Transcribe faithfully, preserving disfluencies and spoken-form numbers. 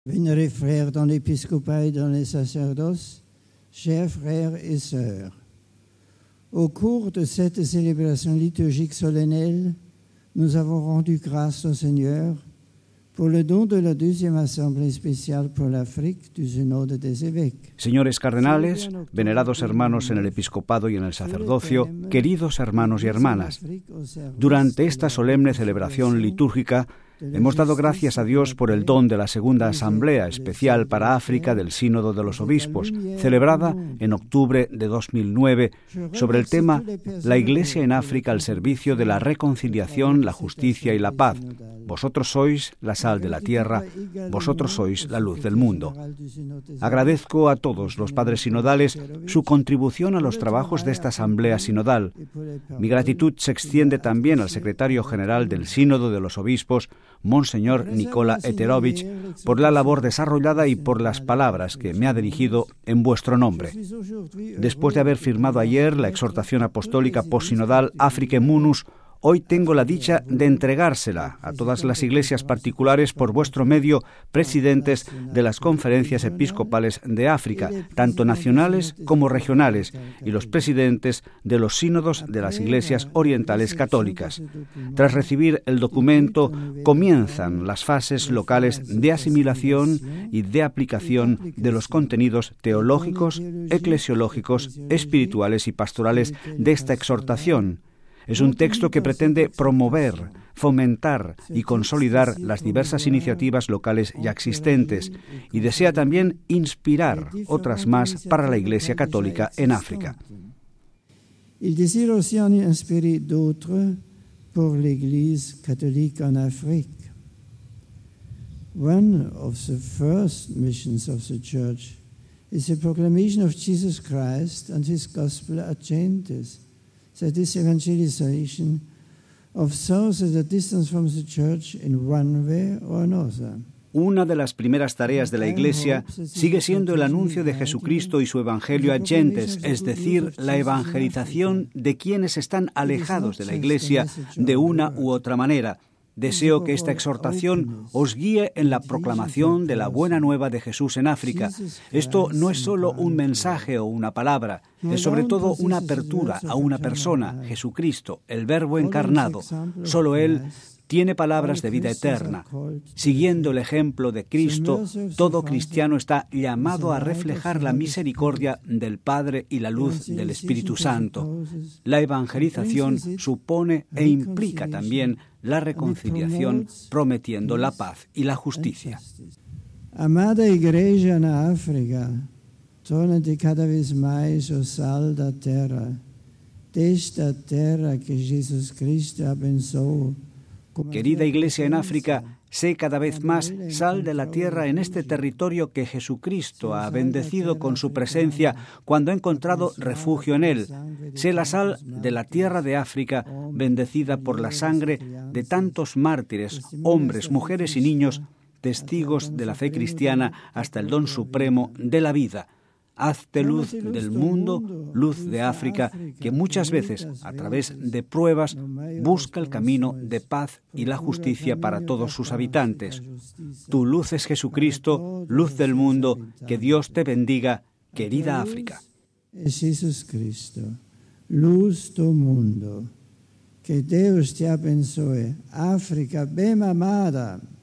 Vénérés frères dans l'épiscopat et dans les sacerdoces, chers frères et sœurs, au cours de cette célébration liturgique solennelle, nous avons rendu grâce au Seigneur por le don de la deuxième assemblée spéciale pour l'Afrique du Synode des Évêques. Señores cardenales, venerados hermanos en el episcopado y en el sacerdocio, queridos hermanos y hermanas, durante esta solemne celebración litúrgica hemos dado gracias a Dios por el don de la segunda asamblea especial para África del Sínodo de los Obispos, celebrada en octubre de dos mil nueve, sobre el tema La Iglesia en África al servicio de la reconciliación, la justicia y la paz. Vosotros sois la sal de la tierra, vosotros sois la luz del mundo. Agradezco a todos los padres sinodales su contribución a los trabajos de esta asamblea sinodal. Mi gratitud se extiende también al secretario general del Sínodo de los Obispos, Monseñor Nikola Eterovich, por la labor desarrollada y por las palabras que me ha dirigido en vuestro nombre. Después de haber firmado ayer la exhortación apostólica postsinodal Africae Munus, hoy tengo la dicha de entregársela a todas las iglesias particulares por vuestro medio, presidentes de las conferencias episcopales de África, tanto nacionales como regionales, y los presidentes de los sínodos de las iglesias orientales católicas. Tras recibir el documento, comienzan las fases locales de asimilación y de aplicación de los contenidos teológicos, eclesiológicos, espirituales y pastorales de esta exhortación. Es un texto que pretende promover, fomentar y consolidar las diversas iniciativas locales ya existentes y desea también inspirar otras más para la Iglesia Católica en África. Il désire aussi en inspirer d'autres pour l'Église catholique en Afrique. One of the first missions of the Church is the proclamation of Jesus Christ and His gospel at gentes. That is evangelization of those at a distance from the church in one way or another. Una de las primeras tareas de la Iglesia sigue siendo el anuncio de Jesucristo y su Evangelio a gentes, es decir, la evangelización de quienes están alejados de la Iglesia de una u otra manera. Deseo que esta exhortación os guíe en la proclamación de la buena nueva de Jesús en África. Esto no es solo un mensaje o una palabra, es sobre todo una apertura a una persona, Jesucristo, el Verbo encarnado. Solo Él tiene palabras de vida eterna. Siguiendo el ejemplo de Cristo, todo cristiano está llamado a reflejar la misericordia del Padre y la luz del Espíritu Santo. La evangelización supone e implica también la reconciliación, prometiendo la paz y la justicia. Amada Igreja na África, torna-te cada vez mais o sal da terra, desta terra que Jesus Cristo abençoou. Querida Iglesia en África, sé cada vez más sal de la tierra en este territorio que Jesucristo ha bendecido con su presencia cuando ha encontrado refugio en él. Sé la sal de la tierra de África, bendecida por la sangre de tantos mártires, hombres, mujeres y niños, testigos de la fe cristiana hasta el don supremo de la vida. Hazte luz del mundo, luz de África, que muchas veces, a través de pruebas, busca el camino de paz y la justicia para todos sus habitantes. Tu luz es Jesucristo, luz del mundo, que Dios te bendiga, querida África. Es Jesucristo, luz do mundo, que Deus te abençoe, África bem amada.